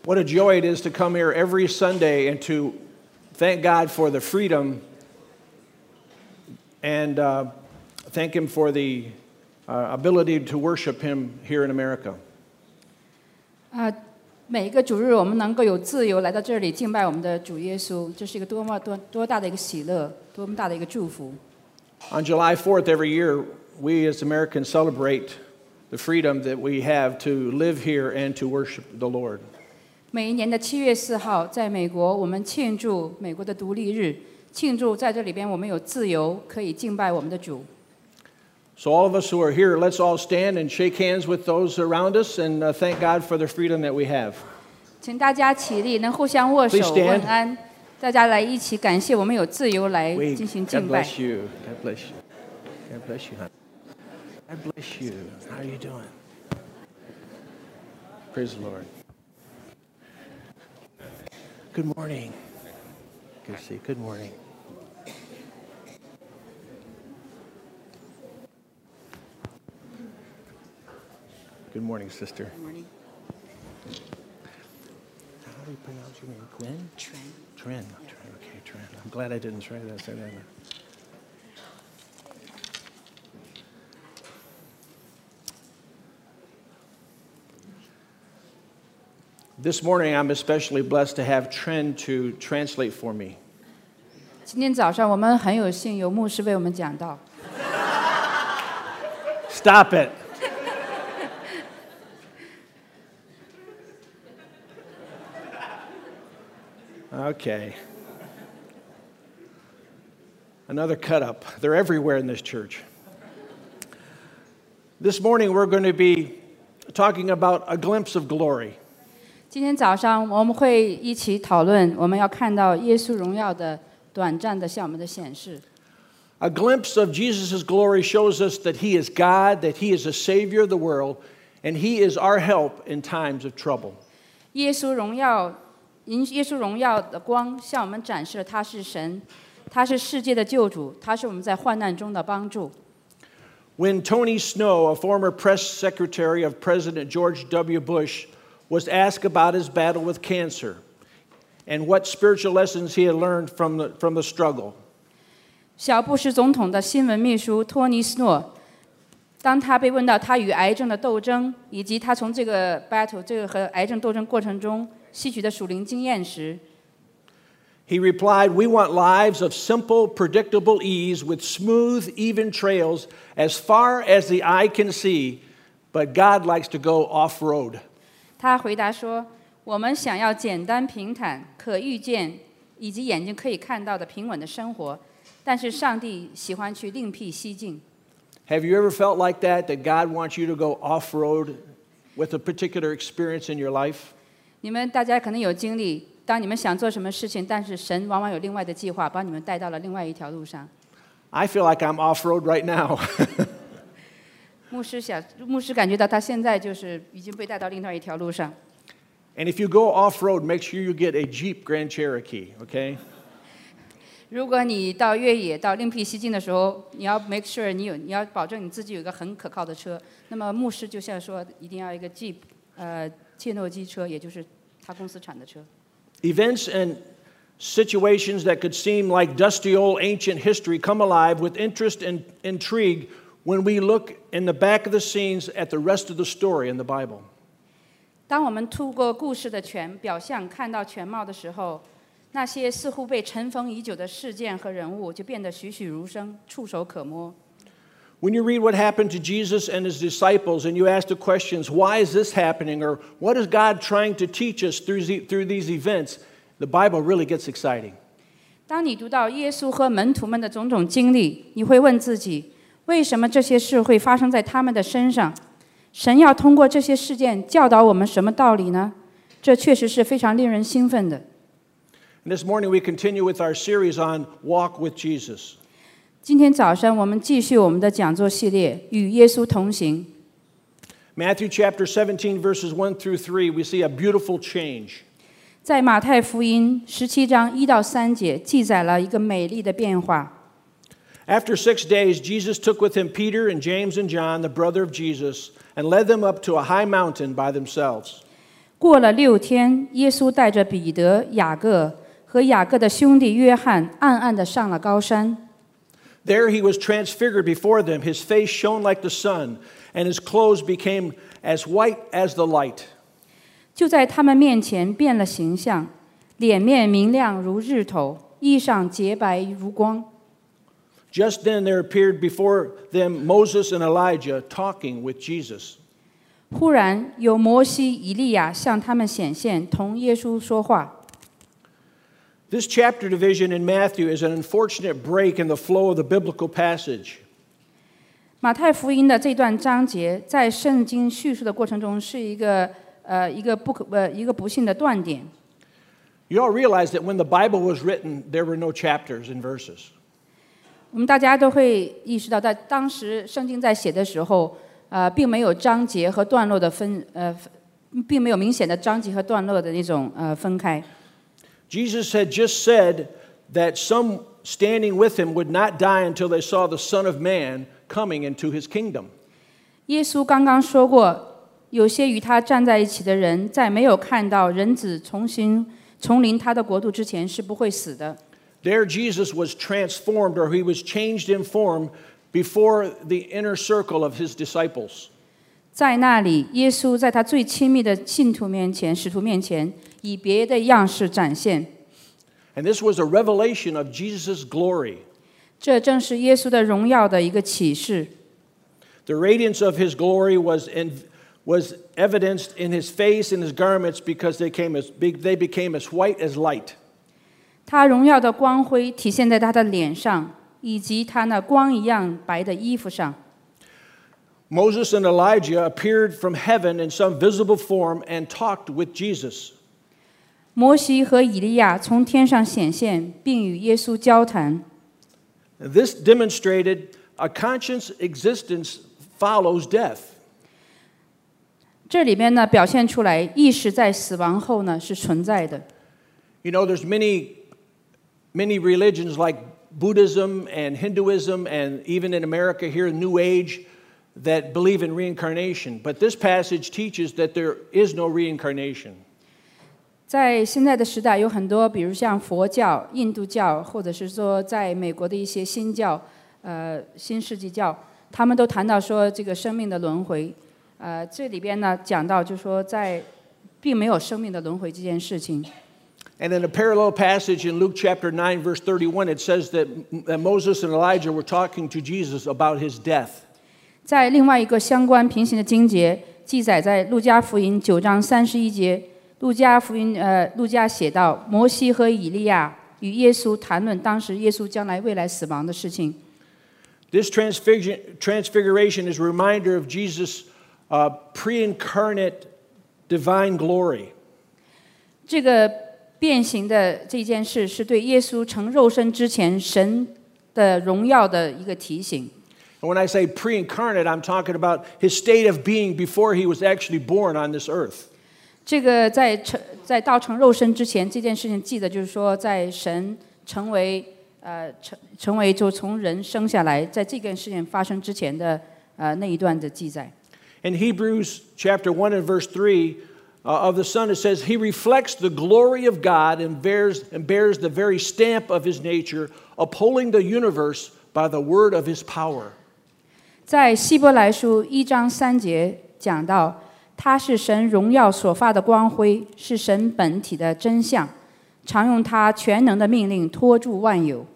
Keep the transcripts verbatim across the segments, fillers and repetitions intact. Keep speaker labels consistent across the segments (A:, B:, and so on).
A: What a joy it is to come here every Sunday and to thank God for the freedom and uh, thank Him for the uh, ability to worship Him here in America.
B: 啊，每一个主日我们能够有自由来到这里敬拜我们的主耶稣，这是一个多么多多大的一个喜乐，多么大的一个祝福。
A: On July fourth every year, we as Americans celebrate the freedom that we have to live here and to worship the Lord.
B: 每一年的七月四号，在美国，我们庆祝美国的独立日，庆祝在这里边我们有自由可以敬拜我们的主。
A: So all of us who are here, let's all stand and shake hands with those around us and uh, thank God for the freedom that we have.
B: 请大家起立，能互相握手问安。大家来一起感谢我们有自由来进行敬拜。
A: God bless you. God bless you. God bless you, honey. God bless you. How are you doing? Praise the Lord. Good morning. Good to see you. Good morning. Good morning, sister.
B: Good morning.
A: How do you pronounce your name? Gwen?
B: Tren.
A: Tren. Tren. Okay, Tren. I'm glad I didn't try that. Say that. This morning, I'm especially blessed to have Tren to translate for me.
B: 今天早上我们很有幸有牧师为我们讲道。
A: Stop it. Okay. Another cut up. They're everywhere in this church. This morning, we're going to be talking about a glimpse of glory.
B: 今天早上我们会一起讨论，我们要看到耶稣荣耀的短暂的向我们的显示。
A: A glimpse of Jesus' glory shows us that He is God, that He is a Savior of the world, and He is our help in times of trouble.
B: 耶稣荣耀，耶稣荣耀的光向我们展示了他是神，他是世界的救主，他是我们在患难中的帮助。
A: When Tony Snow, a former press secretary of President George W. Bush, was asked about his battle with cancer and what spiritual lessons he had learned from the, from the struggle.
B: 小布什总统的新闻秘书托尼·斯诺，当他被问到他与癌症的斗争，以及他从这个 battle 这个和癌症斗争过程中吸取的属灵经验时，
A: he replied, "We want lives of simple, predictable ease with smooth, even trails as far as the eye can see, but God likes to go off-road."
B: 他回答说：“我们想要简单平坦、可预见以及眼睛可以看到的平稳的生活，但是上帝喜欢去另辟蹊径。”
A: Have you ever felt like that, that God wants you to go off-road with a particular experience in your life?
B: 你们大家可能有经历，当你们想做什么事情，但是神往往有另外的计划，把你们带到了另外一条路上。
A: I feel like I'm off-road right now.
B: 牧师想，牧师感觉到他现在就是已经被带到另外一条路上。
A: And if you go off-road, make sure you get a Jeep Grand Cherokee, okay?
B: 如果你到越野、到另辟蹊径的时候，你要 make sure 你有，你要保证你自己有一个很可靠的车。那么牧师就像说，一定要一个 Jeep， 呃，切诺基车，也就是他公司产的车。
A: Events and situations that could seem like dusty old ancient history come alive with interest and intrigue when we look in the back of the scenes at the rest of the story in the Bible.
B: 当我们透过故事的全表象看到全貌的时候，那些似乎被尘封已久的事件和人物就变得栩栩如生，触手可摸。
A: When you read what happened to Jesus and his disciples and you ask the questions, why is this happening, or what is God trying to teach us through, the, through these events, the Bible really gets exciting.
B: 当你读到耶稣和门徒们的种种经历，你会问自己，为什么这些事会发生在他们的身上？神要通过这些事件教导我们什么道理呢？这确实是非常令人兴奋的。
A: And this morning we continue with our series on Walk with Jesus.
B: 今天早上我们继续我们的讲座系列，与耶稣同行。
A: Matthew chapter seventeen, verses one through three, we see a beautiful change.
B: 在马太福音十七章一到三节记载了一个美丽的变化。
A: After six days, Jesus took with him Peter and James and John, the brother of Jesus, and led them up to a high mountain by themselves.
B: 过了六天，耶稣带着彼得、雅各和雅各的兄弟约翰，暗暗地上了高山。
A: There he was transfigured before them. His face shone like the sun, and his clothes became as white as the light.
B: 就在他们面前变了形象，脸面明亮如日头，衣裳洁白如光。
A: Just then there appeared before them Moses and Elijah talking with Jesus.
B: 忽然有摩西、以利亚向他们显现，同耶稣说话。
A: This chapter division in Matthew is an unfortunate break in the flow of the biblical passage.
B: 马太福音的这段章节在圣经叙述的过程中是一个呃一个不可呃一个不幸的断点。
A: You all realize that when the Bible was written, there were no chapters and verses.
B: 我们大家都会意识到，在当时圣经在写的时候，呃，并没有章节和段落的分呃，并没有明显的章节和段落的那种呃分开。
A: Jesus had just said that some standing with him would not die until they saw the Son of Man coming into his kingdom.
B: 耶稣刚刚说过，有些与他站在一起的人，在没有看到人子重新重临他的国度之前，是不会死的。
A: There Jesus was transformed, or he was changed in form before the inner circle of his disciples.
B: 在那里，耶稣在他最亲密的信徒面前、使徒面前，以别的样式展现。
A: And this was a revelation of Jesus' glory.
B: 这正是耶稣的荣耀的一个启示。
A: The radiance of his glory was in, was evidenced in his face and his garments because they came as big, they became as white as light.
B: 他荣耀的光辉体现在他的脸上，以及他那光一样白的衣服上。
A: Moses and Elijah appeared from heaven in some visible form and talked with Jesus.
B: 摩西和以利亚从天上显现，并与耶稣交谈。
A: This demonstrated a conscious existence follows death.
B: 这里面呢，表现出来意识在死亡后呢是存在的。
A: You know, there's many, many religions like Buddhism and Hinduism, and even in America here, New Age, that believe in reincarnation. But this passage teaches that there is no reincarnation.
B: 在现在的时代，有很多，比如像佛教、印度教，或者是说在美国的一些新教、呃新世纪教，他们都谈到说这个生命的轮回。呃，这里边呢讲到，就是说在并没有生命的轮回这件事情。
A: And in a parallel passage in Luke chapter nine, verse thirty-one, it says that, that Moses and Elijah were talking to Jesus about his death.
B: 在另外一个相关平行的经节记载在路加福音九章三十一节，路加福音呃路加写到，摩西和以利亚与耶稣谈论当时耶稣将来未来死亡的事情。
A: This transfiguration is a reminder of Jesus' uh, pre-incarnate divine glory.
B: 这个变形的这件事是对耶稣成肉身之前神的荣耀的一个提醒。
A: And when I say pre-incarnate, I'm talking about his state of being before he was actually born on this earth.
B: 这个在成在道成肉身之前，这件事情记得就是说，在神成为呃成成为就从人生下来，在这件事情发生之前的呃那一段的记载。
A: In Hebrews chapter one and verse three uh, of the Son, it says, "He reflects the glory of God and bears and bears the very stamp of his nature, upholding the universe by the word of his power."
B: 在希伯来书一章三节讲到，他是神荣耀所发的光辉，是神本体的真相，常用他全能的命令托住万有。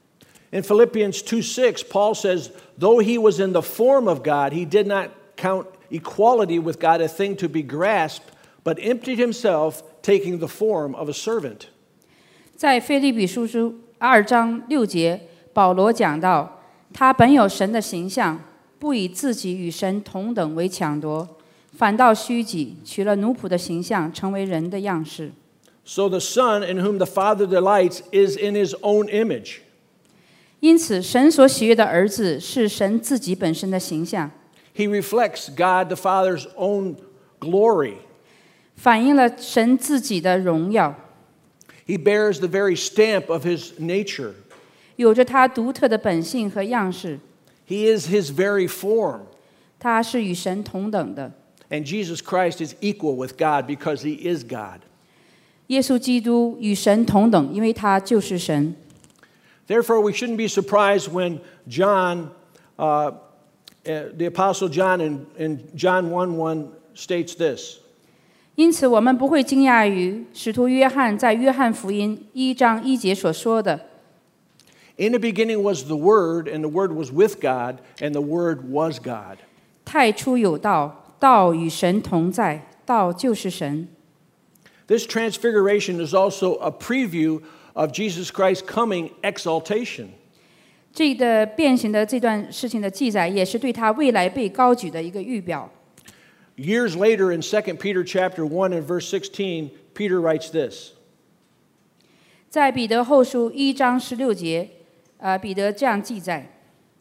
A: In Philippians two six, Paul says, "Though he was in the form of God, he did not count equality with God a thing to be grasped, but emptied himself, taking the form of a servant."
B: 在腓立比书书二章六节，保罗讲到，他本有神的形象，不以自己与神同等为抢夺，反倒虚己，取了奴仆的形象，成为人的样式。
A: So the Son in whom the Father delights is in his own image.
B: 因此，神所喜悦的儿子是神自己本身的形象。
A: He reflects God the Father's own glory.
B: 反映了神自己的荣耀。
A: He bears the very stamp of his nature.
B: 有着他独特的本性和样式。
A: He is his very form.
B: 他是与神同等的。
A: and Jesus Christ is equal with God because he is God.
B: 耶稣基督与神同等，因为他就是神。
A: Therefore, we shouldn't be surprised when John, uh, the Apostle John in, in John one one states this.
B: 因此，我们不会惊讶于使徒约翰在约翰福音一章一节所说的
A: In the beginning was the Word, and the Word was with God, and the Word was God.
B: 太初有道，道与神同在，道就是神。
A: This transfiguration is also a preview of Jesus Christ's coming exaltation.
B: 这个变形的这段事情的记载，也是对他未来被高举的一个预表。
A: Years later, in Second Peter chapter one and verse sixteen, Peter writes this.
B: 在彼得后书一章十六节，呃，彼得这样记载。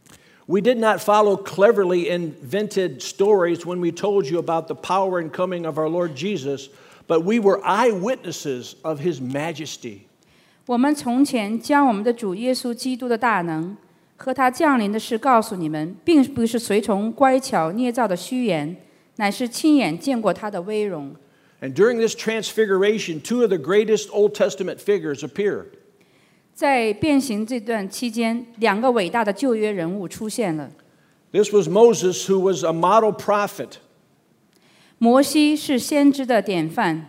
A: We did not follow cleverly invented stories when we told you about the power and coming of our Lord Jesus, but we were eyewitnesses of his majesty.
B: 我们从前将我们的主耶稣基督的大能和他降临的事告诉你们，并不是随从乖巧捏造的虚言，乃是亲眼见过他的威荣。
A: And during this transfiguration, two of the greatest Old Testament figures appear.
B: 在变形这段期间，两个伟大的旧约人物出现了。
A: This was Moses, who was a model prophet,
B: 摩西是先知的典范，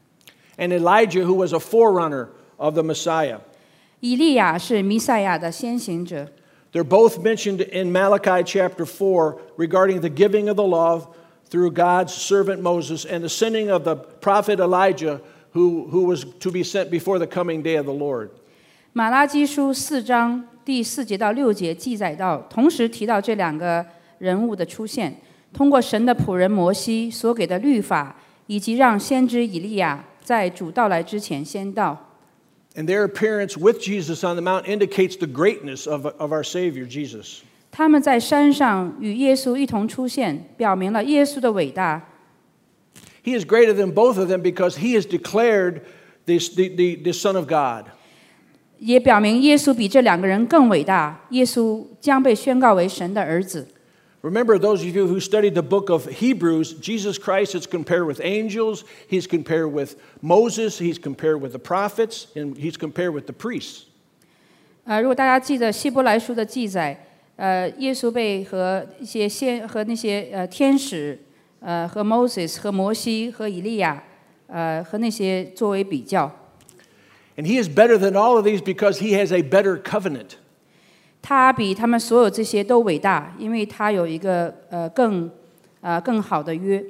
A: and Elijah, who was a forerunner of the Messiah.
B: 以利亚是弥赛亚的先行者。
A: They're both mentioned in Malachi chapter four regarding the giving of the law through God's servant Moses and the sending of the prophet Elijah, who, who was to be sent before the coming day of the Lord.
B: 马拉基书四章第四节到六节记载到，同时提到这两个人物的出现，通过神的仆人摩西所给的律法，以及让先知以利亚在主到来之前先到。
A: And their appearance with Jesus on the mount indicates the greatness of, of our Savior, Jesus.
B: 他们在山上与耶稣一同出现，表明了耶稣的伟大。
A: He is greater than both of them because he is declared this, the, the, the Son of God.
B: 也表明耶稣比这两个人更伟大，耶稣将被宣告为神的儿子。
A: Remember, those of you who studied the book of Hebrews, Jesus Christ is compared with angels, he's compared with Moses, he's compared with the prophets, and he's compared with the priests.
B: 呃，如果大家记得希伯来书的记载，呃，耶稣被和一些先和那些呃天使，呃和 Moses 和摩西和以利亚，呃和那些作为比较。
A: And he is better than all of these because he has a better covenant.
B: 他比他们所有这些都伟大，因为他有一个呃更呃更好的约。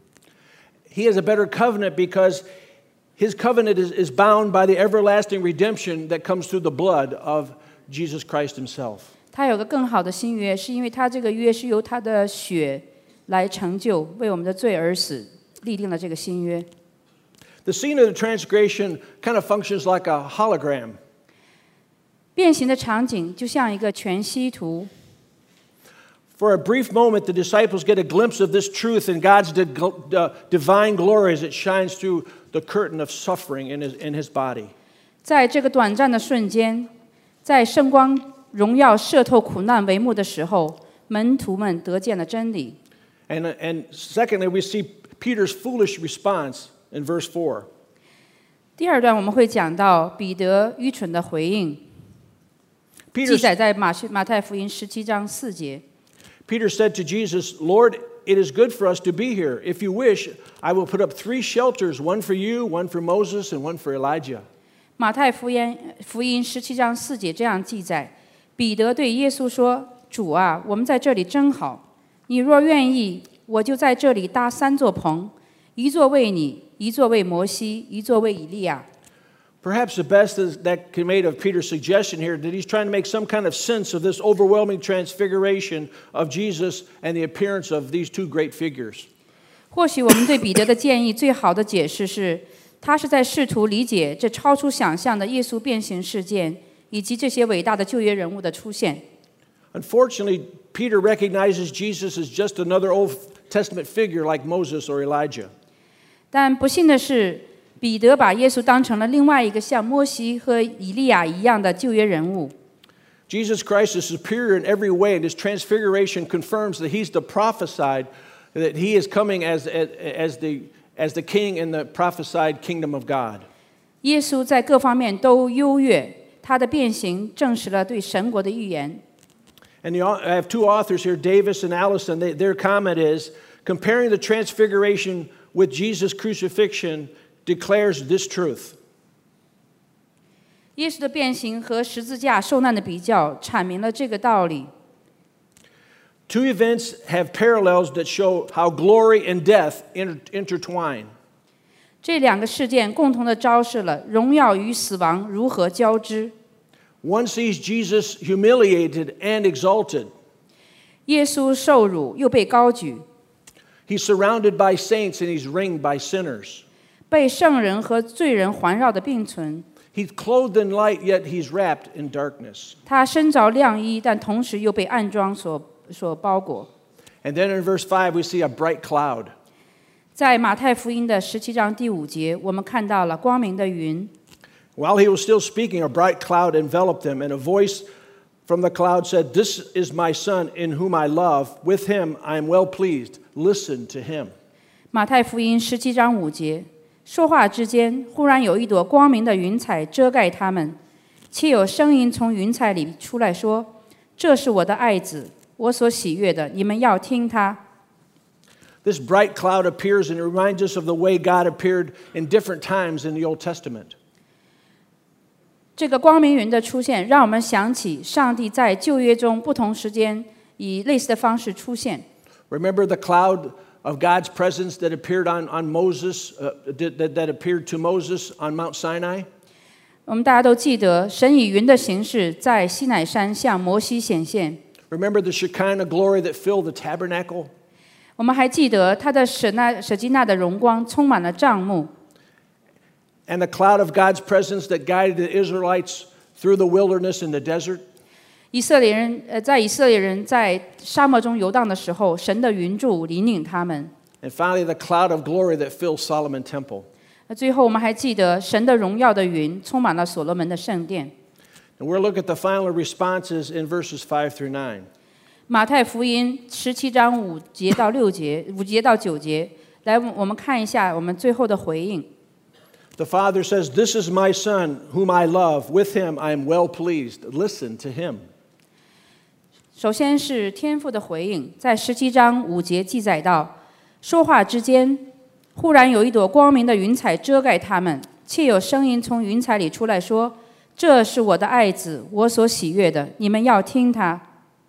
A: He has a better covenant because his covenant is, is bound by the everlasting redemption that comes through the blood of Jesus Christ himself.
B: 他有个更好的新约，是因为他这个约是由他的血来成就，为我们的罪而死，立定了这个新约。
A: The scene of the transgression kind of functions like a hologram.
B: 变形的场景就像一个全息图。
A: For a brief moment, the disciples get a glimpse of this truth and God's di- uh, divine glory as it shines through the curtain of suffering in his, in his body.
B: 在这个短暂的瞬间，在圣光荣耀射透苦难帷幕的时候，门徒们得见了真理。
A: And, and secondly, we see Peter's foolish response in verse four.
B: 第二段我们会讲到彼得愚蠢的回应，
A: Peter,
B: 记载在马马太福音十七章四节。
A: Peter said to Jesus, Lord, it is good for us to be here. If you wish, I will put up three shelters, one for you, one for Moses, and one for Elijah.
B: 马太福音福音十七章四节这样记载：彼得对耶稣说：“主啊，我们在这里真好。你若愿意，我就在这里搭三座棚，一座为你，一座为摩西，一座为以利亚。”
A: Perhaps the best is that can be made of Peter's suggestion here that he's trying to make some kind of sense of this overwhelming transfiguration of Jesus and the appearance of these two great figures.
B: 或许我们对彼得的建议最好的解释是，他是在试图理解这超出想象的耶稣变形事件，以及这些伟大的旧约人物的出现。
A: Unfortunately, Peter recognizes Jesus as just another Old Testament figure like Moses or Elijah.
B: 但不幸的是，彼得把耶稣当成了另外一个像摩西和以利亚一样的旧约人物。
A: Jesus Christ is superior in every way, and his transfiguration confirms that he's the prophesied that he is coming as, as, as, the, as the king in the prophesied kingdom of God.
B: 耶稣在各方面都优越，他的变形证实了对神国的预言。
A: And the, I have two authors here, Davis and Allison. They, their comment is, comparing the transfiguration with Jesus' crucifixion declares this truth.
B: 耶稣的变形和十字架受难的比较，阐明了这个道理。
A: Two events have parallels that show how glory and death inter- intertwine.
B: 这两个事件共同的昭示了荣耀与死亡如何交织。
A: One sees Jesus humiliated and exalted.
B: 耶稣受辱又被高举，
A: He's surrounded by saints and he's ringed by sinners.
B: 被圣人和罪人环绕的并存。
A: He's clothed in light, yet he's wrapped in darkness.
B: 他身着亮衣，但同时又被暗装所所包裹。
A: And then in verse five, we see a bright cloud.
B: 在马太福音的十七章第五节，我们看到了光明的云。
A: While he was still speaking, a bright cloud enveloped him, and a voice from the cloud said, "This is my son in whom I love. With him I am well pleased. Listen to him."
B: 马太福音十七章五节，说话之间，忽然有一朵光明的云彩遮盖他们，且有声音从云彩里出来说：“这是我的爱子，我所喜悦的，你们要听他。”
A: This bright cloud appears and it reminds us of the way God appeared in different times in the Old Testament.
B: 这个光明云的出现，让我们想起上帝在旧约中不同时间以类似的方式出现。
A: Remember the cloud of God's presence that appeared on, on Moses, uh, that, that appeared to Moses on Mount Sinai?
B: 我们大家都记得，神以云的形式在西乃山向摩西显现。
A: Remember the Shekinah glory that filled the tabernacle?
B: 我们还记得他的舍那舍基那的荣光充满了帐幕。
A: And the cloud of God's presence that guided the Israelites through the wilderness and the desert?
B: 以色列人呃，在以色列人在沙漠中游荡的时候，神的云柱引领他们。
A: And finally, the cloud of glory that filled Solomon's temple.
B: 最后，我们还记得神的荣耀的云充满了所罗门的圣殿。
A: And we'll look at the final responses in verses five through nine.
B: 马太福音十七章五节到六节，五节到九节，来，我们看一下我们最后的回应。
A: The Father says, "This is my Son, whom I love. With him I am well pleased. Listen to him."
B: 首先是天父的回应，在十七章五节记载到：说话之间，忽然有一朵光明的云彩遮盖他们，且有声音从云彩里出来说：“这是我的爱子，我所喜悦的，你们要听他。”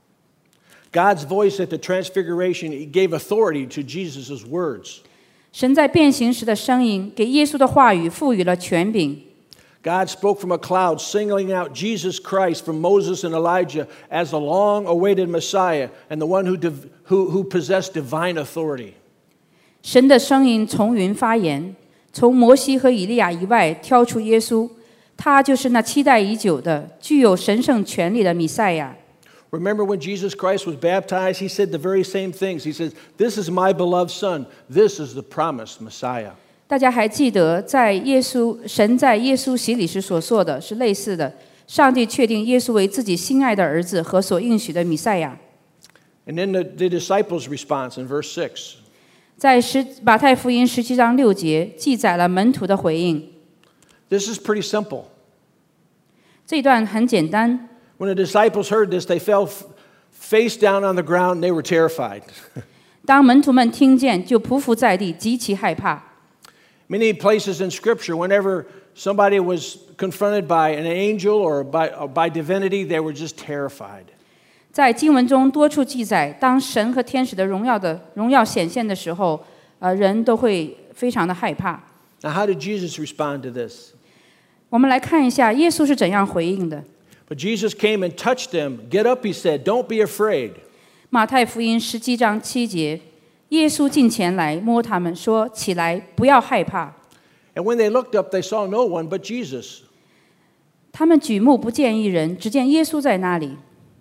A: God's voice at the transfiguration, he gave authority to Jesus' words.
B: 神在变形时的声音，给耶稣的话语赋予了权柄。
A: God spoke from a cloud, singling out Jesus Christ from Moses and Elijah as the long-awaited Messiah and the one who, div- who, who possessed divine authority.
B: 神的声音从云发言，从摩西和以利亚以外挑出耶稣，他就是那期待已久的、具有神圣权力的弥赛亚。
A: Remember when Jesus Christ was baptized, he said the very same things. He says, "This is my beloved Son. This is the promised Messiah."
B: 大家还记得，在耶稣神在耶稣洗礼时所说的是类似的。上帝确定耶稣为自己心爱的儿子和所应许的弥赛亚。
A: And then the, the disciples' response in verse six.
B: 在十马太福音十七章六节记载了门徒的回应。
A: This is pretty simple.
B: 这一段很简单。
A: When the disciples heard this, they fell f- face down on the ground and they were terrified.
B: 当门徒们听见，就匍匐在地，极其害怕。
A: Many places in Scripture, whenever somebody was confronted by an angel or by, or by divinity, they were just terrified.
B: 在经文中多处记载，当神和天使的荣耀的荣耀显现的时候，呃，人都会非常的害怕。
A: Now, how did Jesus respond to this?
B: 我们来看一下耶稣是怎样回应的。
A: But Jesus came and touched them. "Get up," he said. "Don't be afraid."
B: 马太福音十七章七节，耶稣近前来摸他们，说：“起来，不要害怕。”
A: And when they looked up, they saw no one but Jesus.
B: 他们举目不见一人，只见耶稣在那里。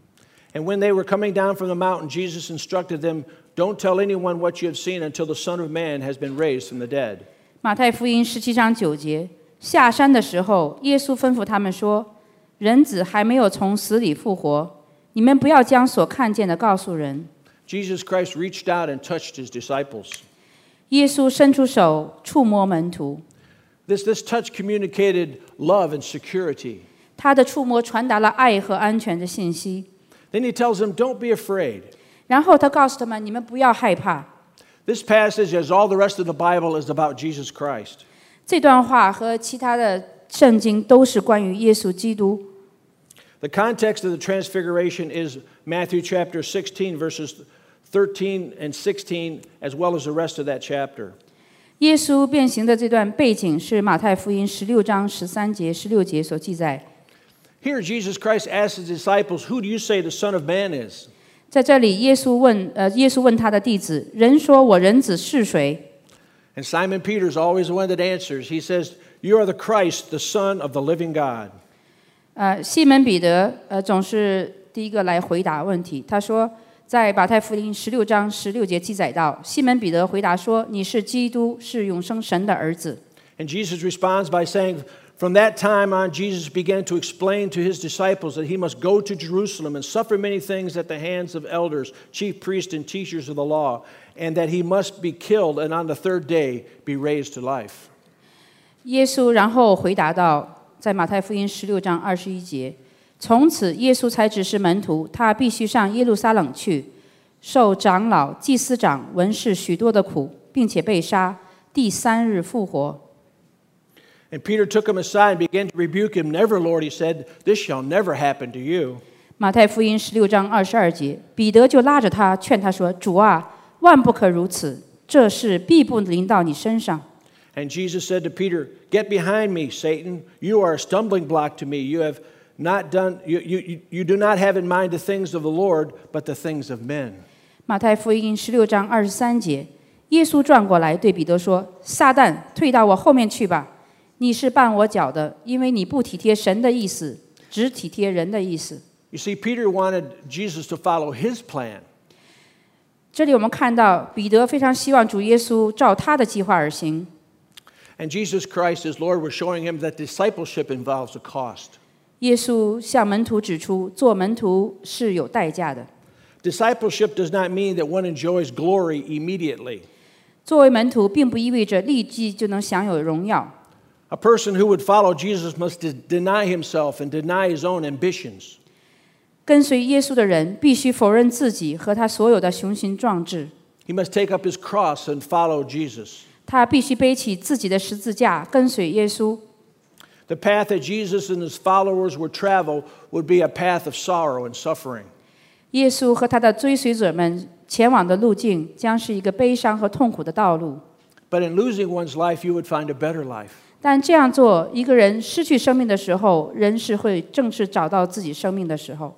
A: And when they were coming down from the mountain, Jesus instructed them, "Don't tell anyone what you have seen until the Son of Man has been raised from the dead."
B: 马太福音十七章九节，下山的时候，耶稣吩咐他们说：“人子还没有从死里复活，你们不要将所看见的告诉人。”
A: Jesus Christ reached out and touched his disciples.
B: 耶稣伸出手触摸门徒，
A: This, this touch communicated love and security.
B: 他的触摸传达了爱和安全的信息。
A: Then he tells them, don't be afraid.
B: 然后他告诉他们：“你们不要害怕。”
A: This passage, as all the rest of the Bible, is about Jesus Christ.
B: 这段话和其他的圣经都是关于耶稣基督。
A: The context of the Transfiguration is Matthew chapter sixteen, verses thirteen and sixteen, as well as the rest of that chapter.
B: 耶稣变形的这段背景是马太福音十六章十三节、十六节所记载。
A: Here, Jesus Christ asks his disciples, "Who do you say the Son of Man is?"
B: 在这里，耶稣问呃，耶稣问他的弟子：“人说我人子是谁？”
A: And Simon Peter is always the one that answers. He says, "You are the Christ, the Son of the living God."
B: 呃，西门彼得呃总是第一个来回答问题。他说，在马太福音十六章十六节记载到，西门彼得回答说：“你是基督，是永生神的儿子。”
A: And Jesus responds by saying, from that time on, Jesus began to explain to his disciples that he must go to Jerusalem and suffer many things at the hands of elders, chief priests, and teachers of the law, and that he must be killed and on the third day be raised to life.
B: 耶稣然后回答道，在马太福音十六章二十一节，从此耶稣才指示门徒，他必须上耶路撒冷去，受长老、祭司长、文士许多的苦，并且被杀，第三日复活。
A: And Peter took him aside and began to rebuke him. "Never, Lord," he said, "this shall never happen to you."
B: 马太福音十六章二十二节，彼得就拉着他，劝他说：“主啊，万不可如此，这事必不临到你身上。”
A: And Jesus said to Peter, "Get behind me, Satan. You are a stumbling block to me. You have not done, you, you, you do not have in mind the things of the Lord, but the things of men."
B: 马太福音十六章二十三节，耶稣转过来对彼得说：“撒旦，退到我后面去吧！你是绊我脚的，因为你不体贴神的意思，只体贴人的意思。”
A: You see, Peter wanted Jesus to follow his plan.
B: 这里我们看到彼得非常希望主耶稣照他的计划而行。
A: And Jesus Christ, his Lord, was showing him that discipleship involves a cost.
B: 耶稣向门徒指出，做门徒是有代价的。
A: Discipleship does not mean that one enjoys glory immediately.
B: 作为门徒，并不意味着立即就能享有荣耀。
A: A person who would follow Jesus must de- deny himself and deny his own ambitions.
B: 跟随耶稣的人必须否认自己和他所有的雄心壮志，
A: He must take up his cross and follow Jesus.
B: 他必须背起自己的十字架，跟随耶稣。
A: The path that Jesus and his followers would travel would be a path of sorrow and suffering.
B: 耶稣和他的追随者们前往的路径将是一个悲伤和痛苦的道路。
A: But in losing one's life, you would find a better life.
B: 但这样做，一个人失去生命的时候，人是会正是找到自己生命的时候。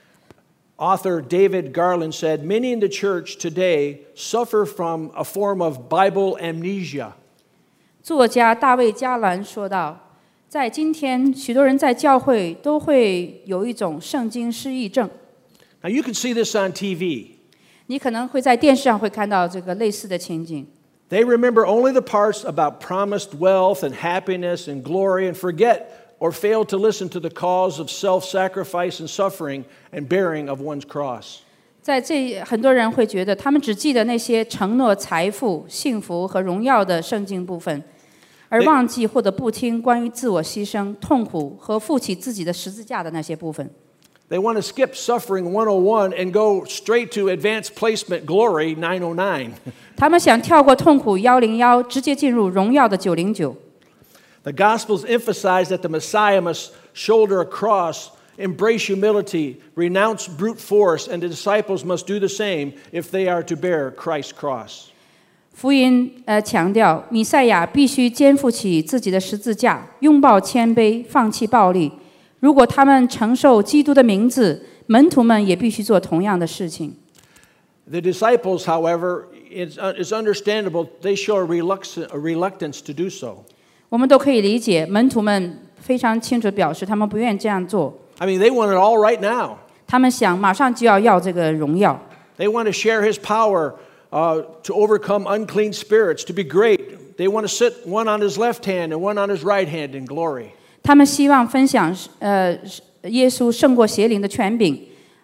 A: Author David Garland said, "Many in the church today suffer from a form of Bible amnesia."
B: 作家大卫·加兰说道，在今天，许多人在教会都会有一种圣经失忆症。
A: Now, you can see this on T V.
B: 你可能会在电视上会看到这个类似的情景。
A: They remember only the parts about promised wealth and happiness and glory and forget or fail to listen to the calls of self-sacrifice and suffering and bearing of one's cross.
B: 在这，很多人会觉得他们只记得那些承诺财富、幸福和荣耀的圣经部分，而忘记或者不听关于自我牺牲、痛苦和负起自己的十字架的那些部分。
A: They want to skip suffering one oh one and go straight to advanced placement glory nine oh nine.
B: 他们想跳过痛苦一零一，直接进入荣耀的九零九。
A: The Gospels emphasize that the Messiah must shoulder a cross, embrace humility, renounce brute force, and the disciples must do the same if they are to bear Christ's cross.
B: 福音呃强调，弥赛亚必须肩负起自己的十字架，拥抱谦卑，放弃暴力。如果他们承受基督的名字，门徒们也必须做同样的事情。
A: The disciples, however, it's, it's understandable, they show a reluctance, a reluctance to do so.
B: 我们都可以理解，门徒们非常清楚地表示，他们不愿意这样做。
A: I mean, they want it all right now.
B: 他们想马上就要要这个荣耀，
A: They want to share his power uh, to overcome unclean spirits, to be great. They want to sit one on his left hand and one on his right hand in glory.
B: 他们希望分享呃耶稣胜过邪灵的权柄，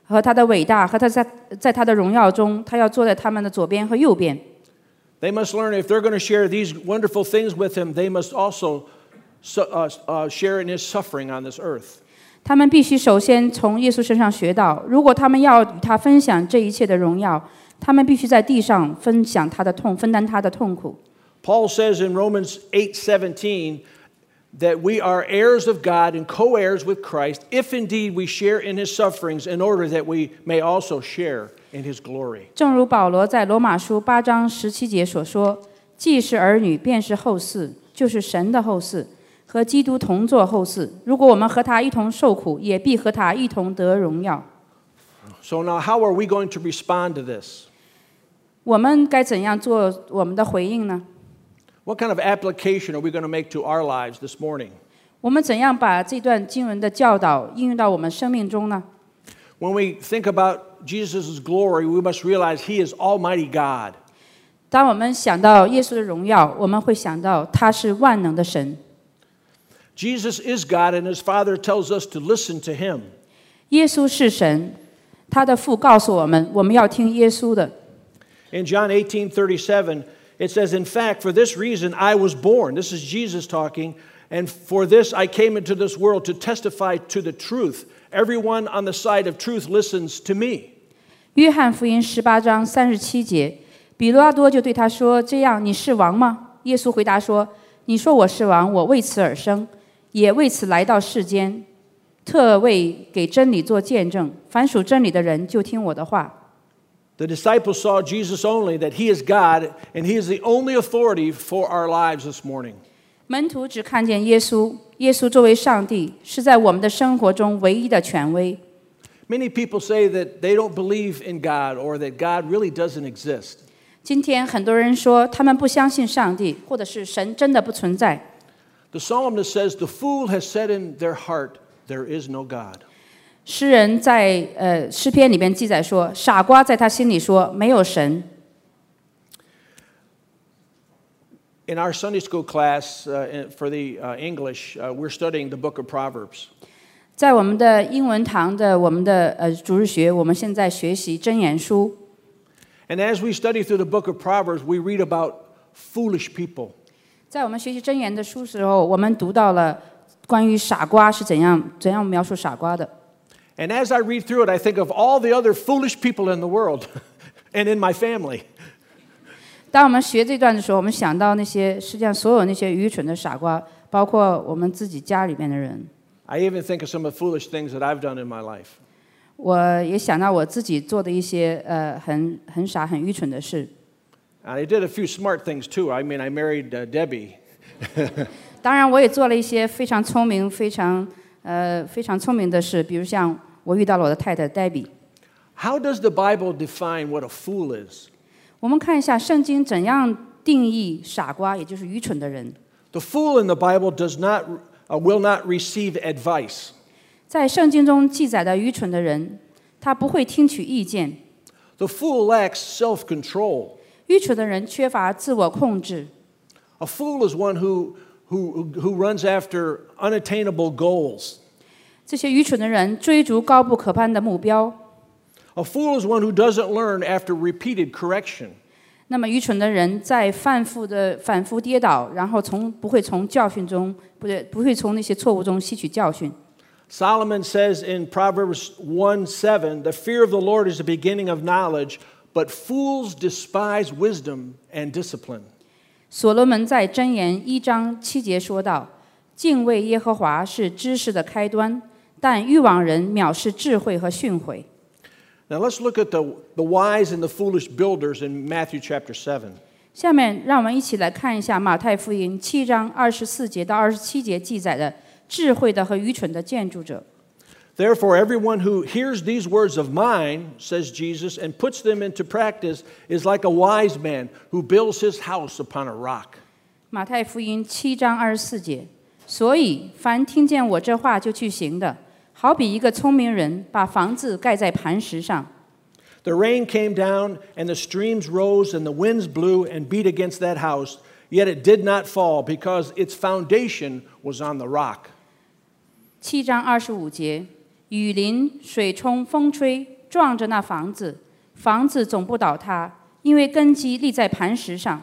B: 和他的伟大，和他在在他的荣耀中，他要坐在他们的左边和右边。
A: They must learn if they're going to share these wonderful things with him, they must also uh, uh, share in his suffering on this earth.
B: 他们必须首先从耶稣身上学到，如果他们要与他分享这一切的荣耀，他们必须在地上分享他的痛，分担他的痛苦。
A: Paul says in Romans eight seventeen that we are heirs of God and co-heirs with Christ, if indeed we share in his sufferings, in order that we may also share in his glory.
B: 正如保罗在罗马书八章十七节所说：“既是儿女，便是后嗣，就是神的后嗣，和基督同作后嗣。如果我们和他一同受苦，也必和他一同得荣耀。”
A: So now, how are we going to respond to this?
B: 我们该怎样做我们的回应呢？
A: What kind of application are we going to make to our lives this morning?
B: 我们怎样把这段经文的教导应用到我们生命中呢？
A: When we think about Jesus' glory, we must realize he is Almighty God.
B: 当我们想到耶稣的荣耀，我们会想到他是万能的神。
A: Jesus is God, and his Father tells us to listen to him.
B: 耶稣是神，他的父告诉我们，我们要听耶稣的。
A: In John eighteen thirty-seven, it says, "In fact, for this reason I was born." This is Jesus talking. "And for this I came into this world to testify to the truth. Everyone on the side of truth listens to me."
B: 约翰福音十八章三十七节，比拉多就对他说：“这样，你是王吗？”耶稣回答说：“你说我是王，我为此而生，也为此来到世间，特为给真理做见证。凡属真理的人，就听我的话。”
A: The disciples saw Jesus only, that he is God, and he is the only authority for our lives this morning.
B: 门徒只看见耶稣，耶稣作为上帝，是在我们的生活中唯一的权威。
A: Many people say that they don't believe in God or that God really doesn't exist.
B: 今天很多人说他们不相信上帝，或者是神真的不存在。
A: The psalmist says, "The fool has said in their heart, there is no God."
B: 诗人在呃诗篇里边记载说，傻瓜在他心里说没有神。
A: In our Sunday school class uh, for the uh, English, uh, we're studying the book of Proverbs.
B: 在我们的英文堂的我们的呃主日学，我们现在学习箴言书。
A: And as we study through the book of Proverbs, we read about foolish people.
B: 在我们学习箴言的书时候，我们读到了关于傻瓜是怎样怎样描述傻瓜的。
A: And as I read through it, I think of all the other foolish people in the world and in my family.
B: 当我们学这段的时候，我们想到那些世界上所有那些愚蠢的傻瓜，包括我们自己家里面的人。
A: I even think of some of the foolish things that I've done in my life.
B: 我也想到我自己做的一些呃很很傻、很愚蠢的事。
A: And I did a few smart things too. I mean, I married uh, Debbie.
B: 当然，我也做了一些非常聪明、非常呃非常聪明的事，比如像我遇到了我的太太 Debbie。
A: How does the Bible define what a fool is?
B: 我们看一下圣经怎样定义傻瓜，也就是愚蠢的人。
A: The fool in the Bible does not, uh, will not receive advice.
B: 在圣经中记载的愚蠢的人，他不会听取意见。
A: The fool lacks self-control.
B: 愚蠢的人缺乏自我控制。
A: A fool is one who, who, who runs after unattainable goals.
B: 这些愚蠢的人追逐高不可攀的目标。
A: A fool is one who doesn't learn after repeated correction.
B: 那么愚蠢的人在反复的反复跌倒，然后从不会从教训中，不对，不会从那些错误中吸取教训。
A: Solomon says in Proverbs one seven, "The fear of the Lord is the beginning of knowledge, but fools despise wisdom and discipline."
B: 所罗门在箴言一章七节说道：“敬畏耶和华是知识的开端，但欲望人藐视智慧和训诲。”
A: Now let's look at the, the wise and the foolish builders in Matthew chapter seven.
B: 下面让我们一起来看一下马太福音七章二十四节到二十七节记载的智慧的和愚蠢的建筑者。
A: Therefore, everyone who hears these words of mine, says Jesus, and puts them into practice is like a wise man who builds his house upon a rock.
B: 马太福音七章二十四节，所以凡听见我这话就去行的，好比一个聪明人把房子盖在磐石上。
A: The rain came down, and the streams rose, and the winds blew and beat against that house, yet it did not fall, because its foundation was on the rock.
B: 七章二十五节，雨淋、水冲、风吹， 撞着那房子，房子总不倒塌，因为根基立在磐石上。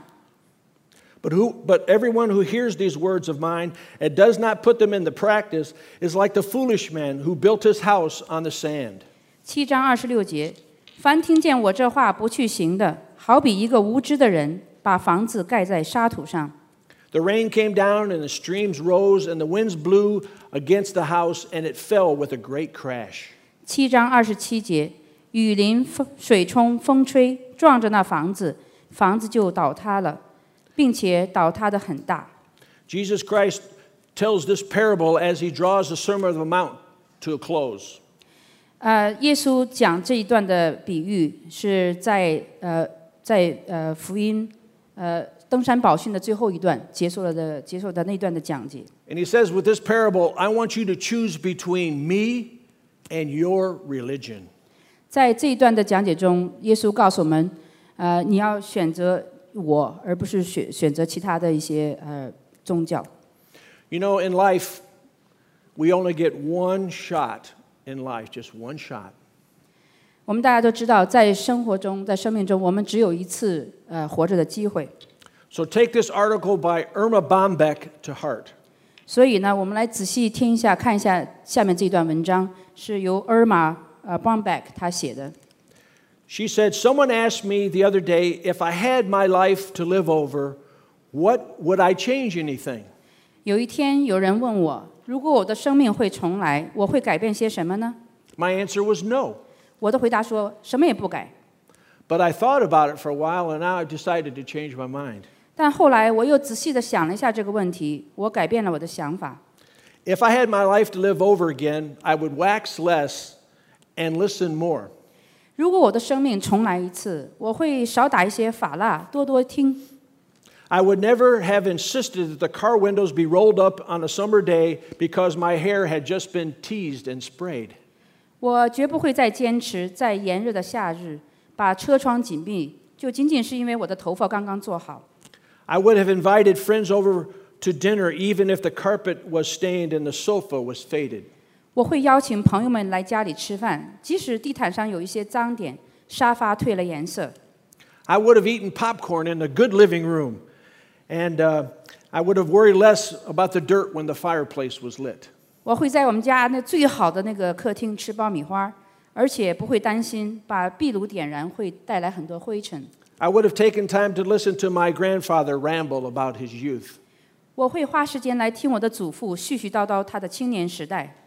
A: But, who, but everyone who hears these words of mine and does not put them into practice is like the foolish man who built his house on the sand.
B: 七章二十六节，凡听见我这话不去行的，好比一个无知的人，把房子盖在沙土上。
A: The rain came down and the streams rose and the winds blew against the house and it fell with a great crash.
B: 七章二十七节，雨淋、风水冲、风吹，撞着那房子，房子就倒塌了，并且倒塌得很大。
A: Jesus Christ tells this parable as he draws the Sermon of the Mount to a close.
B: 呃，耶稣讲这一段的比喻是在呃在呃福音呃登山宝训的最后一段结束了的结束的那段的讲解。
A: And he says, with this parable, I want you to choose between me and your religion.
B: 在这一段的讲解中，耶稣告诉我们，呃，你要选择我，而不是选选择其他的一些呃宗教。
A: You know, in life, we only get one shot in life, just one shot.
B: 我们大家都知道，在生活中，在生命中，我们只有一次呃活着的机会。
A: So take this article by Irma Bombeck to heart.
B: 所以呢，我们来仔细听一下，看一下下面这段文章，是由 Irma 呃 Bombeck 他写的。
A: She said, someone asked me the other day if I had my life to live over, what would I change anything?
B: 有一天，有人问我，如果我的生命会重来，我会改变些什么呢？
A: My answer was no.
B: 我的回答说，什么也不改。
A: But I thought about it for a while, and now I've decided to change my mind.
B: 但后来我又仔细地想了一下这个问题，我改变了我的想法。
A: If I had my life to live over again, I would wax less and listen more.
B: 如果我的生命重来一次，我会少打一些法蜡，多多听。
A: I would never have insisted that the car windows be rolled up on a summer day because my hair had just been teased and sprayed.
B: 我绝不会再坚持在炎热的夏日把车窗紧闭，就仅仅是因为我的头发刚刚做好。
A: I would have invited friends over to dinner even if the carpet was stained and the sofa was faded.
B: 我会邀请朋友们来家里吃饭，即使地毯上有一些脏点，沙发褪了颜色。
A: I would have eaten popcorn in a good living room, and uh, I would have worried less about the dirt when the fireplace was lit.
B: 我会在我们家那最好的那个客厅吃爆米花，而且不会担心把壁炉点燃会带来很多灰尘。
A: I would have taken time to listen to my grandfather ramble about his youth.
B: 我会花时间来听我的祖父絮絮叨叨他的青年时代。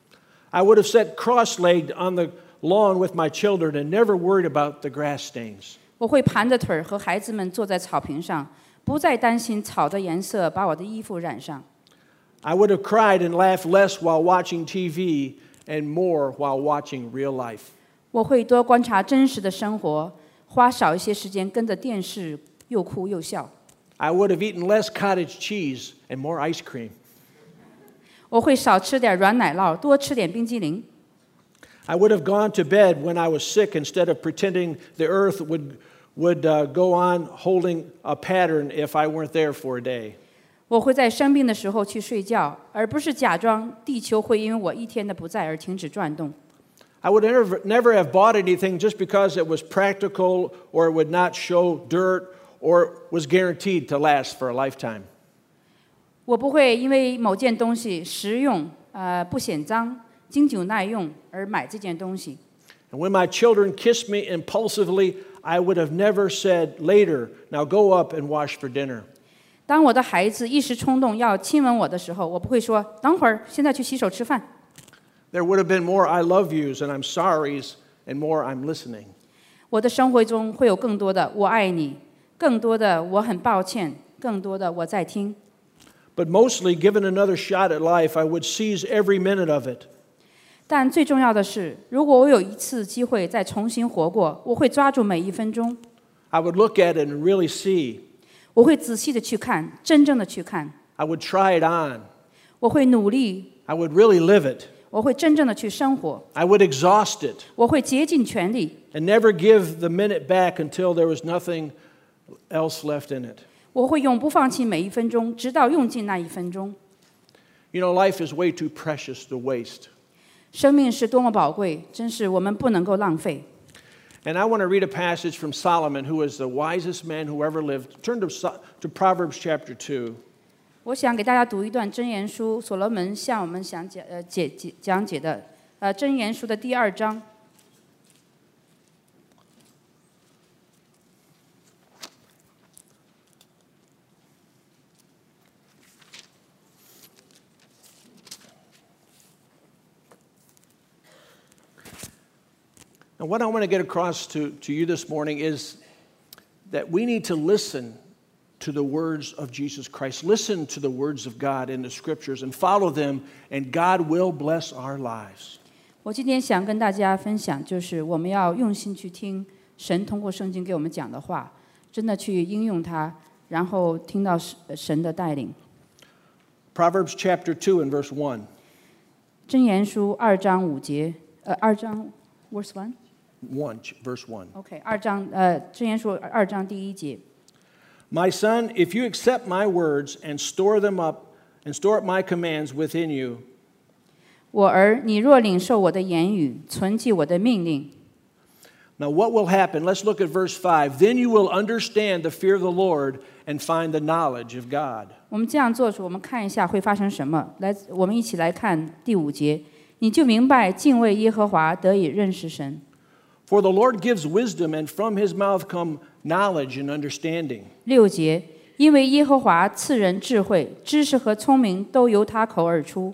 A: I would have sat cross-legged on the lawn with my children and never worried about the grass stains.
B: 我会盘着腿儿和孩子们坐在草坪上，不再担心草的颜色把我的衣服染上。
A: I would have cried and laughed less while watching T V and more while watching real life.
B: 我会多观察真实的生活，花少一些时间跟着电视又哭又笑。
A: I would have eaten less cottage cheese and more ice cream.
B: 我会少吃点软奶酪，多吃点冰激凌。
A: I would have gone to bed when I was sick instead of pretending the earth would, would uh, go on holding a pattern if I weren't there for a day.
B: 我会在生病的时候去睡觉，而不是假装地球会因为我一天的不在而停止转动。
A: I would never, never have bought anything just because it was practical or it would not show dirt or was guaranteed to last for a lifetime.
B: 我不会因为某件东西实用、呃不显脏、经久耐用而买这件东西。
A: And when my children kissed me impulsively, I would have never said later, now go up and wash for dinner.
B: 当我的孩子一时冲动要亲吻我的时候，我不会说等会儿，现在去洗手吃饭。
A: There would have been more I love yous and I'm sorries and more I'm listening.
B: 我的生活中会有更多的我爱你，更多的我很抱歉，更多的我在听。
A: But mostly, given another shot at life, I would seize every minute of it.
B: 但最重要的是，如果我有一次机会再重新活过，我会抓住每一分钟。
A: I would look at it and really see.
B: 我会仔细的去看，真正的去看。
A: I would try it on.
B: 我会努力，
A: I would really live it.
B: 我会真正的去生活。
A: I would exhaust it
B: 我会竭尽全力，
A: and never give the minute back until there was nothing else left in it.
B: 我会永不放弃每一分钟，直到用尽那一分钟。
A: You know, life is way too precious to waste.
B: 生命是多么宝贵，真是我们不能够浪费。
A: And I want to read a passage from Solomon, who was the wisest man who ever lived. Turn to, to Proverbs chapter two.
B: 我想给大家读一段箴言书，所罗门向我们讲解呃解解讲解的呃箴言书的第二章。
A: And what I want to get across to, to you this morning is that we need to listen to the words of Jesus Christ. Listen to the words of God in the scriptures and follow them, and God will bless our lives.
B: 我今天想跟大家分享，就是我们要用心去听神通过圣经给我们讲的话，真的去应用它，然后听到神的带领。
A: Proverbs chapter two and verse one.
B: 箴言书二章五节，呃，二章 verse one。
A: One, verse one.
B: OK， 二章呃，箴言书二章第一节。
A: My son, if you accept my words and store them up and store up my commands within you.
B: 我儿，你若领受我的言语，存记我的命令。
A: Now what will happen? Let's look at verse five. Then you will understand the fear of the Lord and find the knowledge of God.
B: 我们这样做时，我们看一下会发生什么。来，我们一起来看第五节，你就明白敬畏耶和华，得以认识神。
A: For the Lord gives wisdom, and from his mouth come knowledge and understanding.
B: 六节，因为耶和华赐人智慧，知识和聪明都由他口而出。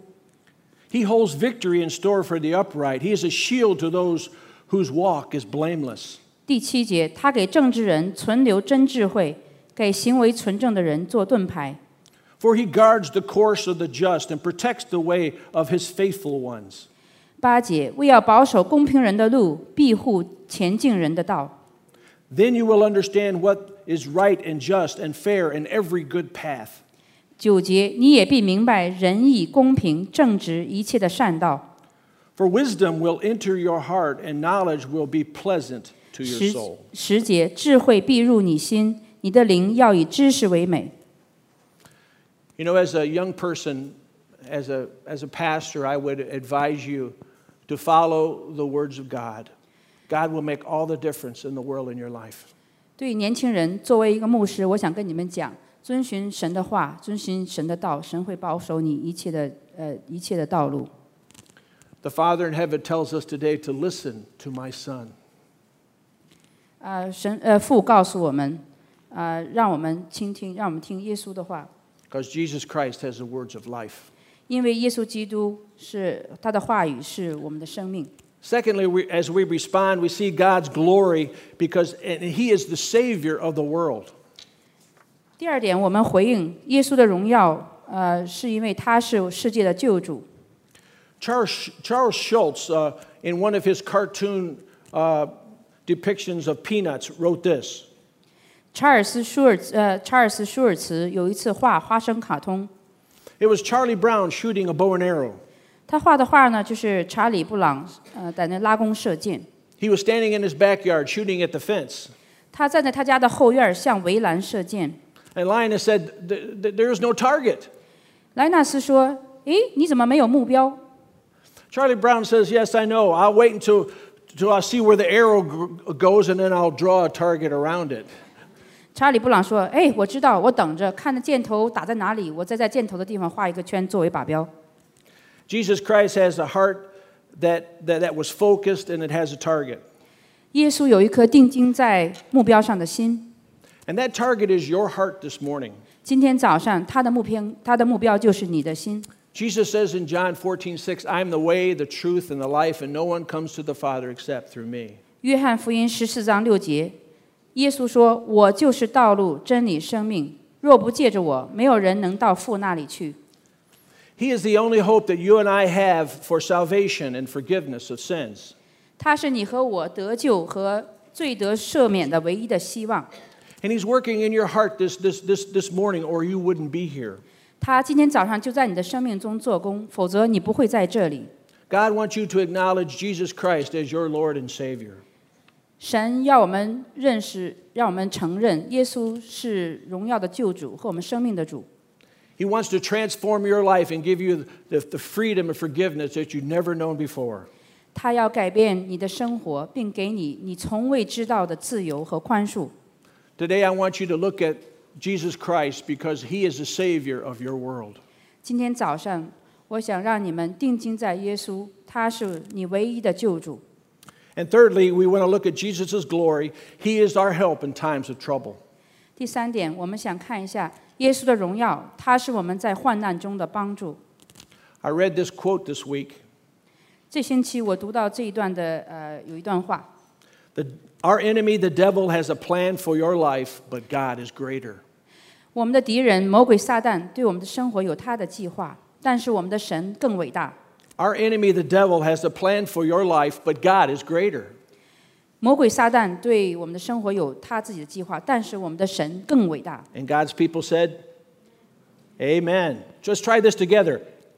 A: He holds victory in store for the upright. He is a shield to those whose walk is blameless.
B: 第七节，他给正直人存留真智慧，给行为纯正的人做盾牌。
A: For he guards the course of the just and protects the way of his faithful ones.
B: 八节，为要保守公平人的路，庇护前进人的道。
A: Then you will understand what is right and just and fair in every good path.
B: 九节，你也必明白仁义、公平、正直一切的善道。
A: For wisdom will enter your heart, and knowledge will be pleasant to your
B: 十
A: soul.
B: 十节，智慧必入你心，你的灵要以知识为美。
A: You know, as a young person, as a as a pastor, I would advise you to follow the words of God. God will make all the difference in the world in your life.
B: 对于年轻人，作为一个牧师，我想跟你们讲，遵循神的话，遵循神的道，神会保守你一切的呃一切的道路。
A: The Father in heaven tells us today to listen to my son.
B: 呃，神呃父告诉我们，呃，让我们倾听，让我们听耶稣的话，
A: Because Jesus Christ has the words of life.
B: 因为耶稣基督是他的话语是我们的生命。
A: Secondly, we, as we respond, we see God's glory because and he is the Savior of the world.
B: 第二点，我们回应耶稣的荣耀，呃，是因为他是世界的救主。
A: Charles, Charles Schultz, uh, in one of his cartoon uh, depictions of peanuts, wrote this.
B: 查尔斯舒尔呃，查尔斯舒尔茨有一次画花生卡通，
A: It was Charlie Brown shooting a bow and arrow.
B: 他画的画呢，就是查理布朗呃在那拉弓射箭。
A: He was standing in his backyard shooting at the fence.
B: 他站在他家的后院向围栏射箭。
A: And Linus said, "There is no target."
B: 莱纳斯说：“诶，你怎么没有目标？”
A: Charlie Brown says, "Yes, I know. I'll wait until, until I see where the arrow goes, and then I'll draw a target around it."
B: 查理布朗说：“哎，我知道，我等着看着箭头打在哪里，我再在箭头的地方画一个圈作为靶标。”
A: Jesus Christ has a heart that, that, that was focused and it has a target.
B: 耶稣有一颗定睛在目标上的心。
A: And that target is your heart this morning.
B: 今天早上，他的目标，他的目标就是你的心。
A: Jesus says in John fourteen six, "I am the way, the truth, and the life, and no one comes to the Father except through me."
B: 约翰福音十四章六节，耶稣说：“我就是道路、真理、生命，若不借着我，没有人能到父那里去。”
A: He is the only hope that you and I have for salvation and forgiveness of sins.
B: 他是你和我得救和罪得赦免的唯一的希望。
A: And he's working in your heart this, this, this, this morning, or you wouldn't be here.
B: 他今天早上就在你的生命中做工，否则你不会在这里。
A: God wants you to acknowledge Jesus Christ as your Lord and Savior.
B: 神要我们认识，让我们承认耶稣是荣耀的救主和我们生命的主。
A: He wants to transform your life and give you the, the freedom and forgiveness that you've never known before.
B: 他要改变你的生活，并给你你从未知道的自由和宽恕。
A: Today I want you to look at Jesus Christ because he is the Savior of your world.
B: 今天早上，我想让你们定睛在耶稣，他是你唯一的救主。
A: And thirdly, we want to look at Jesus' glory. He is our help in times of trouble.
B: 第三点，我们想看一下耶稣的荣耀，他是我们在患难中的帮助。
A: I read this quote this week.
B: 这星期我读到这一段的呃有一段话。
A: The, our enemy, the devil, has a plan for your life, but God is greater.
B: 我们的敌人魔鬼撒旦对我们的生活有他的计划，但是我们的神更伟大。
A: Our enemy, the devil, has a plan for your life, but God is greater.
B: 魔鬼撒旦对我们的生活有他自己的计划，但是我们的神更伟大。
A: And God's people said, Amen. Just try this together.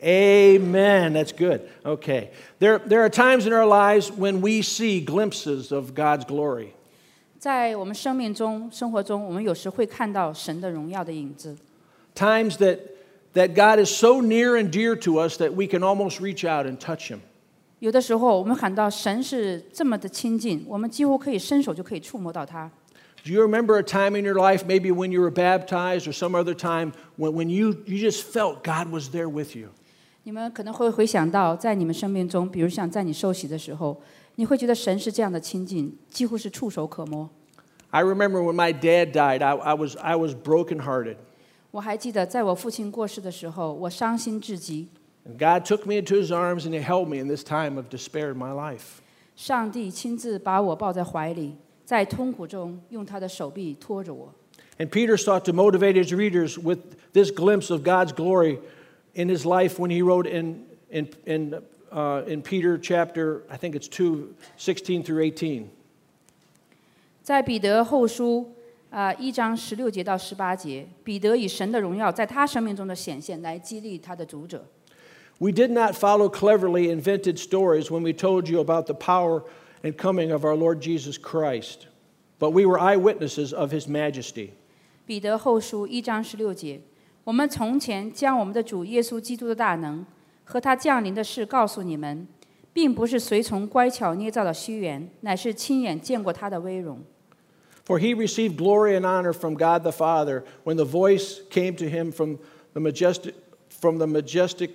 A: Amen. That's good. Okay. There, there are times in our lives when we see glimpses of God's glory.
B: 在我们生命中、生活中，我们有时会看到神的荣耀的影子。
A: Times that, that God is so near and dear to us that we can almost reach out and touch him.
B: 有的时候，我们感到神是这么的亲近，我们几乎可以伸手就可以触摸到他。
A: Do you remember a time in your life, maybe when you were baptized or some other time, when, when you, you just felt God was there with you?
B: 你们可能会回想到，在你们生命中，比如像在你受洗的时候，你会觉得神是这样的亲近，几乎是触手可摸。
A: I remember when my dad died, I, I was, I was brokenhearted.
B: 我还记得，在我父亲过世的时候，我伤心至极。
A: And God took me into his arms and he held me in this time of despair in my life.
B: 上帝亲自把我抱在怀里，在痛苦中用他的手臂托着我。
A: And Peter sought to motivate his readers with this glimpse of God's glory in his life when he wrote in, in, in, uh, in Peter chapter, I think it's two, sixteen through eighteen.
B: 在彼得后书啊、呃、一章十六节到十八节，彼得以神的荣耀在他生命中的显现来激励他的读者。
A: We did not follow cleverly invented stories when we told you about the power and coming of our Lord Jesus Christ, but we were eyewitnesses of his majesty.
B: 彼得后书一章十六节，我们从前将我们的主耶稣基督的大能和他降临的事告诉你们，并不是随从乖巧捏造的虚言，乃是亲眼见过他的威荣。
A: For he received glory and honor from God the Father when the voice came to him from the majestic, from the majestic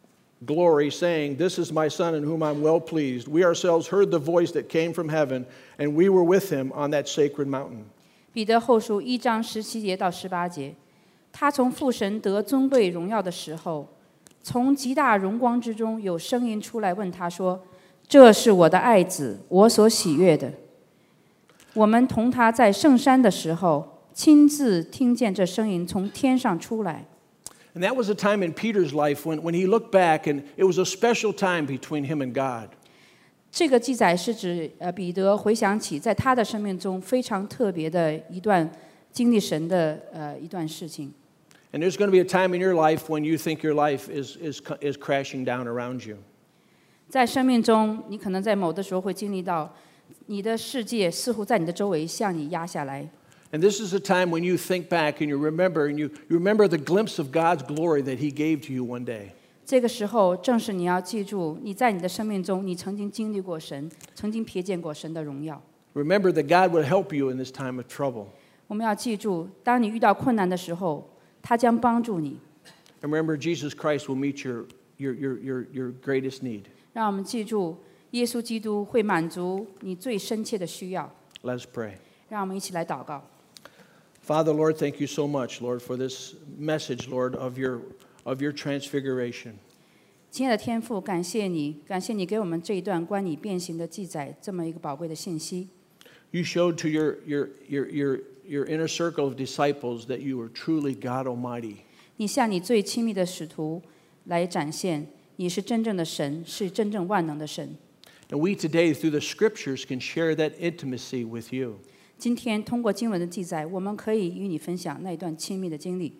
A: glory, saying, This is my Son in whom I'm well pleased. We ourselves heard the voice that came from heaven, and we were with him on that sacred mountain.
B: 彼得后书一章十七节到十八节，他从父神得尊贵荣耀的时候，从极大荣光之中有声音出来问他说：“这是我的爱子，我所喜悦的。”我们同他在圣山的时候，亲自听见这声音从天上出来。
A: And that was a time in Peter's life when, when he looked back, and it was a special time between him and God.
B: 这个记载是指呃彼得回想起在他的生命中非常特别的一段经历神的呃一段事情。
A: And there's going to be a time in your life when you think your life is, is, is crashing down around you.
B: 在生命中，你可能在某的时候会经历到，你的世界似乎在你的周围向你压下来。
A: And this is a time when you think back and you remember, and you, you remember the glimpse of God's glory that he gave to you one day.
B: 这个时候，正是你要记住，你在你的生命中，你曾经经历过神，曾经瞥见过神的荣耀。
A: Remember that God will help you in this time of trouble.
B: 我们要记住，当你遇到困难的时候，他将帮助你。
A: And remember, Jesus Christ will meet your, your, your, your, your greatest need.
B: 让我们记住，耶稣基督会满足你最深切的需要。
A: Let's pray.
B: 让我们一起来祷告。
A: Father, Lord, thank you so much, Lord, for this message, Lord, of your, of your transfiguration.
B: 亲爱的天父，感谢你，感谢你给我们这一段关你变形的记载，这么一个宝贵的信息。
A: You showed to your, your, your, your, your inner circle of disciples that you were truly God Almighty.
B: 你向你最亲密的使徒来展现，你是真正的神，是真正万能的神。
A: And we today, through the scriptures, can share that intimacy with you.
B: 今天通过经文的记载，我们可以与你分享那一段亲密的经历。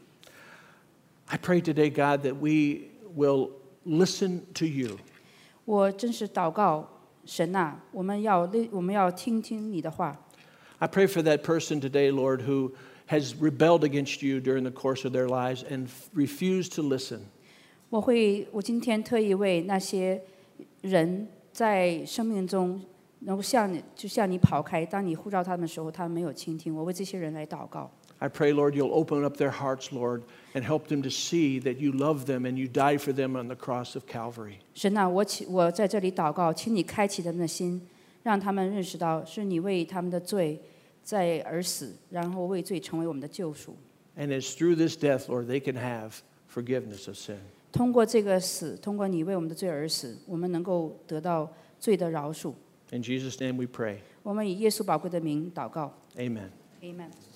A: I pray today, God, that we will listen to you.
B: 我真是祷告，神啊，我们要我们要听听你的话。
A: I pray for that person today, Lord, who has rebelled against you during the course of their lives and refused to listen.
B: 我会，我今天特意为那些人在生命中能够向你，就向你跑开，当你呼召他们的时候，他们没有倾听。我为这些人来祷告。
A: I pray, Lord, you'll open up their hearts, Lord, and help them to see that you love them and you died for them on the cross of Calvary.
B: 神啊，我起我在这里祷告，请你开启他们的心，让他们认识到是你为他们的罪在而死，然后为罪成为我们的救赎。
A: And it's through this death, Lord, they can have forgiveness of sin.
B: 通过这个死，通过你为我们的罪而死，我们能够得到罪的饶恕。
A: In Jesus' name we pray.
B: 我们以耶稣宝贵的名祷告。
A: Amen.
B: Amen.